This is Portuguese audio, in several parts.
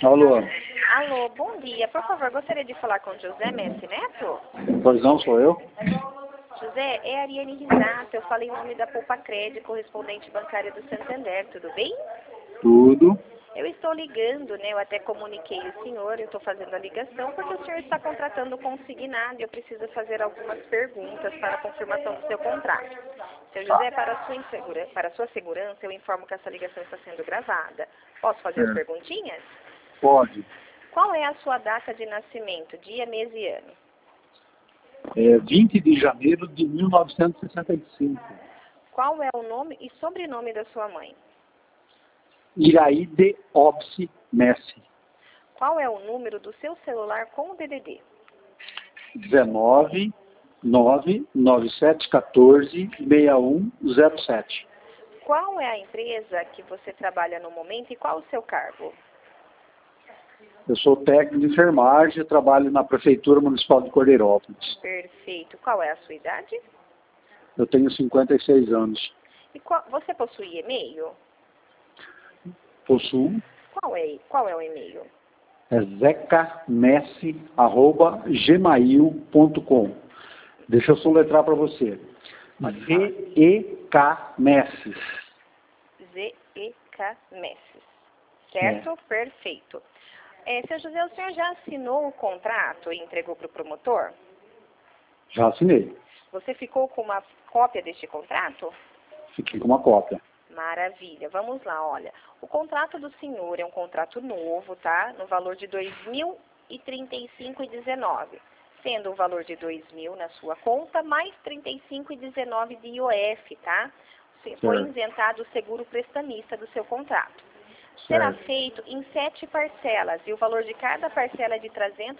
Alô? Alô, bom dia. Por favor, gostaria de falar com José Messi Neto? Pois não, sou eu? José, é a Ariane Risato. Eu falo em nome da Poupa Crédito, correspondente bancária do Santander. Tudo bem? Tudo. Eu estou ligando, né? Eu até comuniquei o senhor, eu estou fazendo a ligação, porque o senhor está contratando consignado e eu preciso fazer algumas perguntas para a confirmação do seu contrato. Seu José, para a sua segurança, eu informo que essa ligação está sendo gravada. Posso fazer as perguntinhas? Pode. Qual é a sua data de nascimento, dia, mês e ano? 20 de janeiro de 1965. Qual é o nome e sobrenome da sua mãe? Iraide Opsi Messi. Qual é o número do seu celular com o DDD? 19 99714 6107. Qual é a empresa que você trabalha no momento e qual o seu cargo? Eu sou técnico de enfermagem e trabalho na Prefeitura Municipal de Cordeirópolis. Perfeito. Qual é a sua idade? Eu tenho 56 anos. E você possui e-mail? Possuo. Qual é o e-mail? É zecamessi@gmail.com. Deixa eu soletrar para você. Z-E-K Messi. Z-E-K Messi. Certo? Perfeito. Seu José, o senhor já assinou o contrato e entregou para o promotor? Já assinei. Você ficou com uma cópia deste contrato? Fiquei com uma cópia. Maravilha. Vamos lá, olha. O contrato do senhor é um contrato novo, tá? No valor de R$ 2.035,19. Sendo o valor de R$ 2.000 na sua conta, mais R$ 35,19 de IOF, tá? Foi isentado o seguro prestamista do seu contrato. Será feito em 7 parcelas e o valor de cada parcela é de R$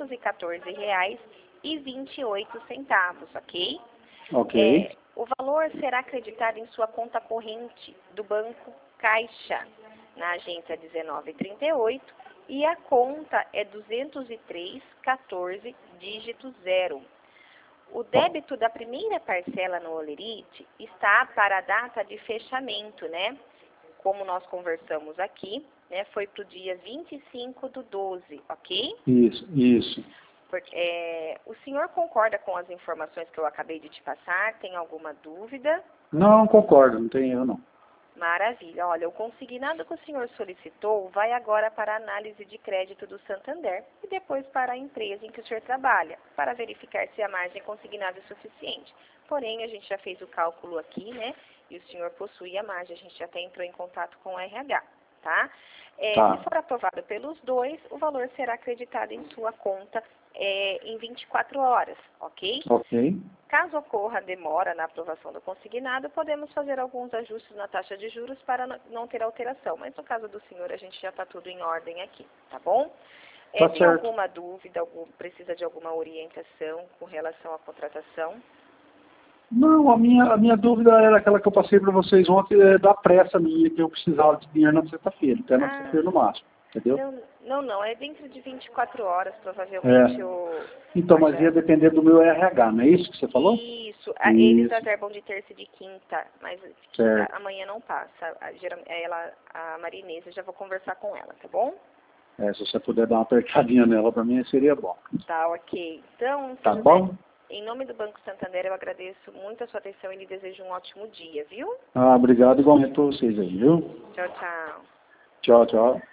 314,28, ok? Ok. O valor será acreditado em sua conta corrente do Banco Caixa, na agência 1938, e a conta é 20314, dígito 0. O débito da primeira parcela no Olerite está para a data de fechamento, né? Como nós conversamos aqui, né? Foi para o dia 25/12, ok? Isso. O senhor concorda com as informações que eu acabei de te passar? Tem alguma dúvida? Não concordo, não tem erro não. Maravilha. Olha, o consignado que o senhor solicitou vai agora para a análise de crédito do Santander e depois para a empresa em que o senhor trabalha, para verificar se a margem consignada é suficiente. Porém, a gente já fez o cálculo aqui, né? E o senhor possui a margem, a gente já até entrou em contato com o RH, tá? Se for aprovado pelos dois, o valor será acreditado em sua conta em 24 horas, ok? Ok. Caso ocorra demora na aprovação do consignado, podemos fazer alguns ajustes na taxa de juros para não ter alteração. Mas no caso do senhor, a gente já está tudo em ordem aqui, tá bom? Tem alguma dúvida, precisa de alguma orientação com relação à contratação? Não, a minha dúvida era aquela que eu passei para vocês ontem, da pressa minha, que eu precisava de dinheiro na sexta-feira, até na sexta-feira no máximo, entendeu? Não, é dentro de 24 horas, provavelmente. Então, mas ia depender do meu RH, não é isso que você falou? Isso, eles reservam de terça e de quinta, mas amanhã não passa. A Maria Inês, eu já vou conversar com ela, tá bom? Se você puder dar uma apertadinha nela para mim, seria bom. Tá, ok. Então, tá bom? Em nome do Banco Santander, eu agradeço muito a sua atenção e lhe desejo um ótimo dia, viu? Obrigado igualmente para vocês aí, viu? Tchau, tchau. Tchau, tchau.